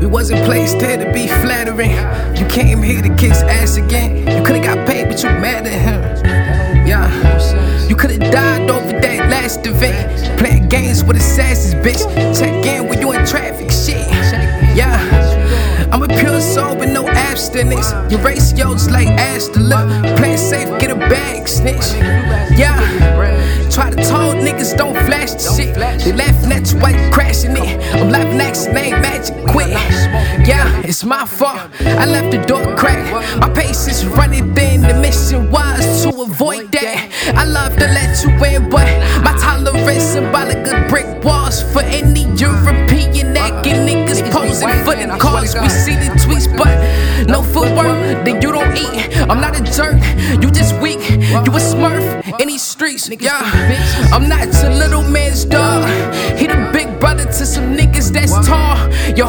We wasn't placed here to be flattering. You came here to kiss ass again. You could've got paid, but you mad at him. Yeah, you could've died over that last event. Playing games with assassins, bitch. Check in when you in traffic, shit. Yeah, I'm a pure soul with no abstinence. Your ratio's like ass to lip. Play it safe, get a bag, snitch. Yeah, try to told niggas don't flash the shit. They laughing at you while you crashing it. I'm laughing at your name, magic, quit. Yeah, it's my fault. I left the door cracked. My patience running thin. The mission was to avoid that. I love to let you in, but my tolerance symbolic of brick walls for any European acting niggas posing for the cause. We see the tweets, but no footwork. Then you don't eat. I'm not a jerk. You just weak. You a smurf in these streets. Yeah, I'm not your little man's dog. He the big brother to some niggas that's tall.